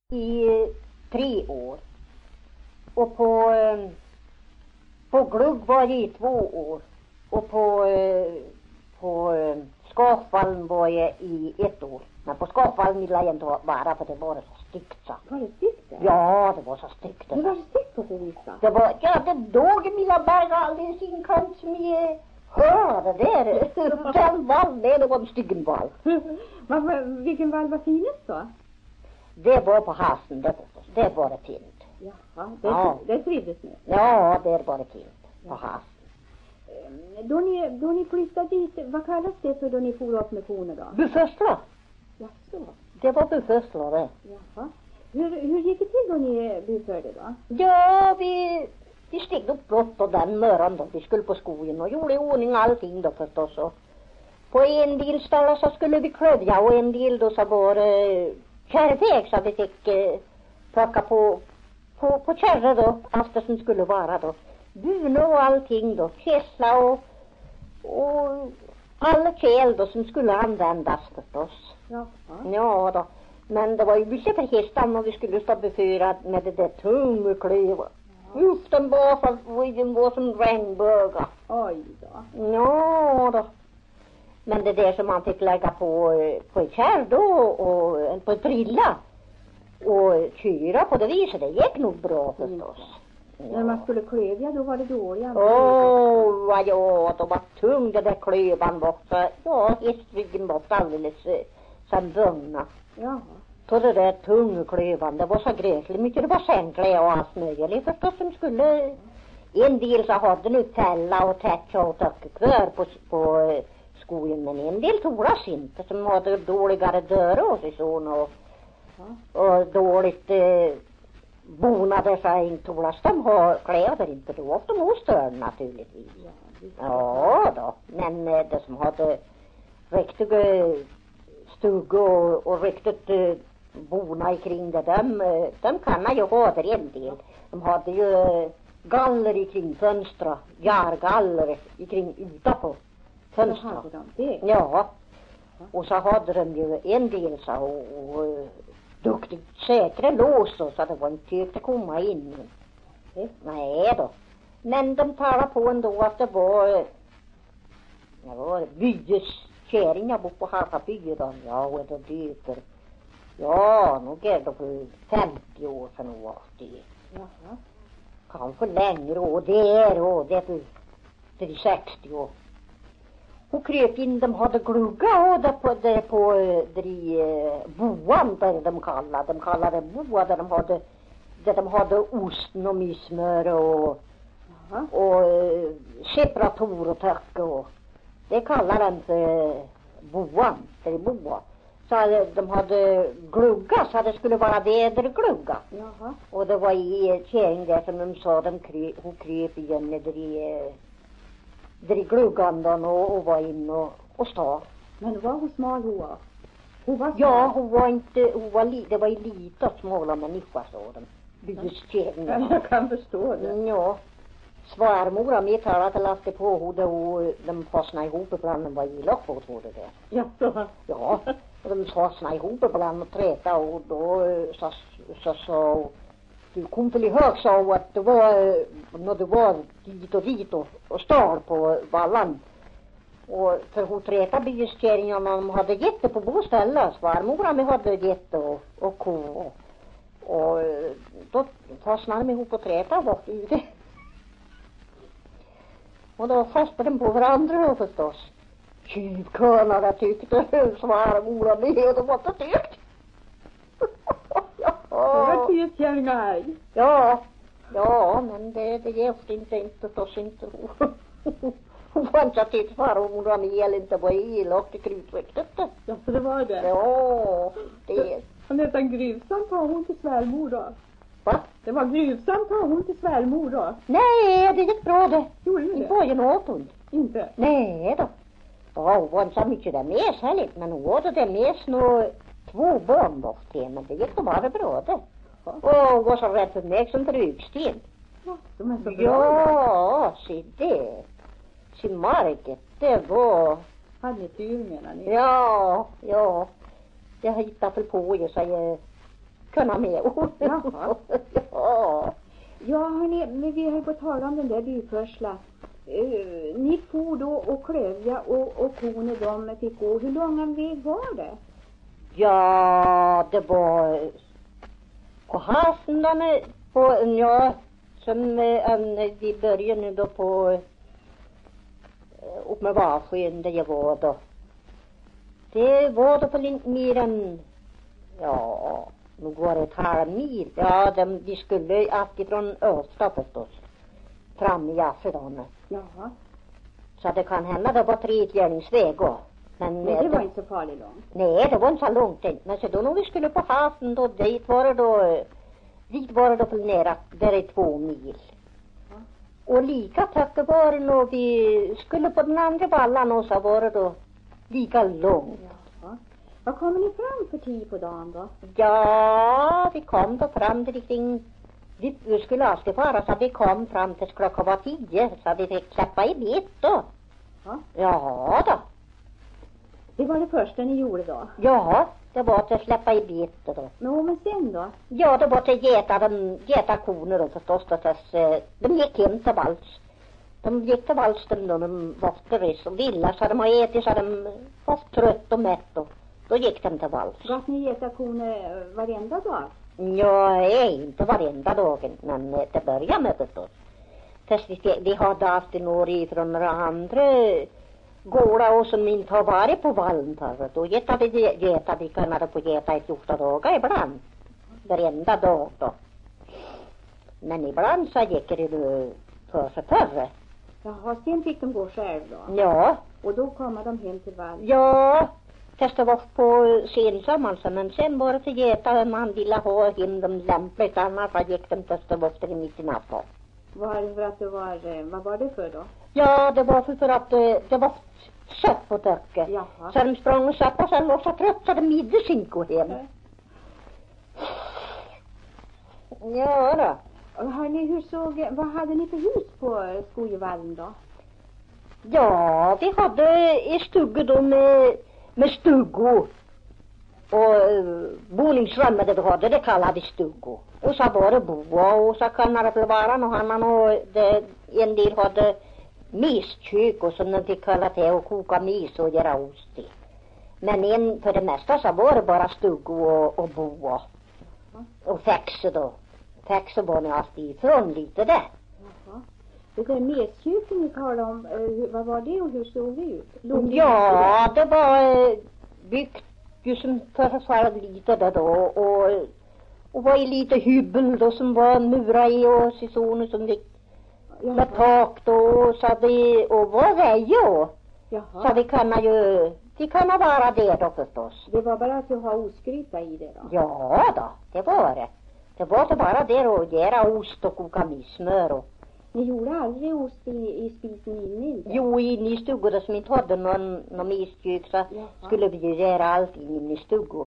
i 3 år. Och på glugg var jag i 2 år. Och på Skavvallen var jag i 1 år. Men på Skavvallen ville jag inte vara för det var så styggt så. Var det styggt? Ja, det var så styggt. Det var styggt på det viset. Det var, ja, det dog i mina berg alldeles inkant som jag hörde där. Den vallen, det var en styggen vall. Vilken vall var finast då? Det var på Hasen, det var det fint. Jaha, det trivdes med. Ja, det var det fint på Hasen. Då ni flyttade dit, vad kallas det för då ni for upp med korna då? Bufösla. Jaså? Det var bufösla det. Jaha. Hur gick det till då ni buförde då? Ja, vi steg upp blott och den morgon då. Vi skulle på skogen och gjorde i ordning allting då förstås. Och på en del ställen så skulle vi klövja och en del då så var det kärrväg så vi fick plocka på kärre då. Allt det som skulle vara då. Buna och allting då. Kessla och alla käl då som skulle användas förstås. Jaha. Ja då. Men det var ju mycket för hästarna och vi skulle stå befyra med det där tunga klöva. Luften var var som regnbögar. Oj då. Ja då. Men det där som man fick lägga på ett kärr då och på ett drilla och kyra på det viset, det gick nog bra förstås. Ja. När man skulle klövja då var det dåligt. Vad ja, det var tung det där klövan var. Ja, hästryggen var alldeles som vunna. Ja. På det där tunga klövan, det var så gräsligt mycket, det var sänkliga och allt möjligt förstås som skulle. En del så hade nu tälla och täcka och täcka kvar på skogen, men en del tolas inte som hade dåligare dörrar och så och dåligt bonade sig inte tolas. De har kläder inte då, ofta måste naturligtvis. Ja då, men det som hade riktiga stugor och riktigt bona kring det, de kan man ju ha där en del. De hade ju galler kring fönstren, jargaller kring utanpå fönstren. Ja, och så hade de ju en del så och duktigt säkra lås så att det var inte tykt att komma in. Nej då. Men de talade på ändå att det var byeskärringar på halva bygget då. Ja, och det dyker. Ja, nog är det för 50 år sedan var det. Jaha. Kanske längre och det är för 60 år. Hon kröp in, de hade glugga och där på boan där de kallade boa där de hade osten och missmör och separator och täcke och det kallar de för boan, där boa. Så de hade glugga så det skulle vara väderglugga. Jaha. Och det var i kärring där som de sa hon kröp igen där i gluggan och var in och stod. Men var hon smal hon var? Hon var smal? Ja, det var ju lite smala människor så de byggeskärringar. Jag kan förstå det. Ja. Svärmor med talade lastade på hodet och de fastnade ihop ibland. De var illa på det där. Ja, så. Ja, och de fastnade ihop ibland och träta och då så du kom till i hög så att det var när det var dit och stal på vallan. Och för hon träta byeskärringarna de hade gett det på boställen. Svärmor hade gett och ko och då fastnade de ihop och träta bort ute. Och då fastade de på varandra då förstås. Tjuvkörnarna tyckte svärmor med och de var inte tyckt. Det var byeskärringar. Ja, men det hjälpte inte förstås inte. Hon var inte tyckt svärmor med inte var elakt i krutryktet. Ja, så det var det. Ja, det. Och nästan gruvsamt har hon till svärmor då. Va? Det var gruvsamt har hon till svärmor då. Nej, det gick bra det. Gjorde det? I början åt hon. Inte? Nej då. Ja, hon var inte så mycket där med heller. Men hon åt det med nog 2 barn då till. Men det gick bara bra det. Och hon var så rädd för mig som drygsten. Ja, de är så bra. Ja, se det. Se market, det var. Hade ni tur menar ni? Ja. Jag hittade väl på och säger kunna med ord. Jaha. Ja. Ja, hörni, men vi höll på att tala om den där byförsla. Ni for då och klövja och korna de fick gå. Hur långa väg var det? Ja, det var på hasen där på, ja, som vi började nu då på upp med Valsjön där jag var då. Det var då på mer än, ja, nu går det ett halvmil. Ja, de skulle alltid från Östa förstås, fram i Assedane. Jaha. Så det kan hända det var 3 gärningsväg då. Men det var inte så farligt långt. Nej, det var inte så långt än. Men så då när vi skulle på hasen då, dit var det då på nära, där är 2 mil. Ja. Och lika tack var det när vi skulle på den andra vallan och så var det då lika långt. Jaha. Vad kommer ni fram för tid på dagen då? Ja, vi kom då fram till kring, vi skulle alltid fara så vi kom fram till klockan var 10 så vi fick släppa i bit då. Ja. Ja då. Det var det första ni gjorde då? Ja, det var att släppa i bete då. Men sen då? Ja, det var att geta korna då förstås. De gick hem till vals. De gick till vals då de var stress och villa så de har ätit så de var trött och mätt då gick de till vals. Gav ni geta korna varenda dag? Ja, inte varenda dag, men det började med förstås. Vi hade alltid några ifrån några andra gårda och som inte har varit på vallen förut. Då getade vi kunde få geta i 14 dagar ibland. Varenda dag då. Men ibland så gick det för sig förre. Jaha, sen fick de gå själv då? Ja. Och då kommer de hem till vallen? Ja, fast det var på sensommaren så, men sen var det till geta man ville ha hem dem lämpligt, annars så gick de tills det var efter mitt i natten. Vad var det för då? Ja, det var för att det var sött på töcket. Jaha. Så de sprang och satt och sen var så trött så de midde sin gå hem. Ja då. Och hörni, vad hade ni för hus på Skojevallen då? Ja, vi hade en stuga då med stugor. Och boningsrummet det vi hade, det kallade vi stugor. Och så var det boa och så kan det vara någon annan och en del hade miskök och som de fick kalla till och koka mis och göra ost i. Men för det mesta så var det bara stugor och boa. Och fäxa då. Fäxa var ni alltid ifrån lite där. Jaha. Det där mesköken ni talade om, vad var det och hur såg det ut? Ja, det var byggt ju som förfall lite där då och var i lite hybel då som var mura i och säsoner som gick med tak då så det och var rejo. Jaha. Så vi kan vara det då förstås. Det var bara att ha ostgryta i det då? Ja då, det var det. Det var så bara det att göra ost och koka missmör och ni gjorde aldrig ost i spisen inne inte? Jo, inne i stugor som inte hade någon miskök så skulle vi göra allt inne i stugor.